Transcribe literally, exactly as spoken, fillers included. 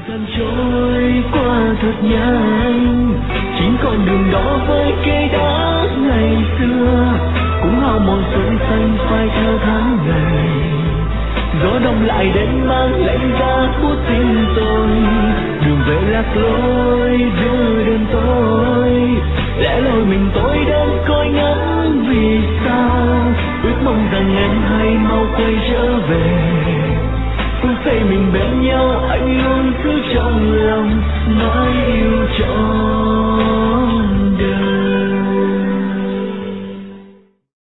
gian trôi qua thật nhanh, chính con đường đó với cây đá ngày xưa cũng hao mòn xuân xanh phai theo tháng ngày. Gió đông lại đến mang lạnh giá bút tin tôi, đường về lạc lối đưa đêm tối. Lẽ loi mình tôi đang coi ngắm vì sao, ước mong rằng em hay mau quay trở về. Phút giây mình bên nhau anh luôn cứ trong lòng mãi yêu trọn.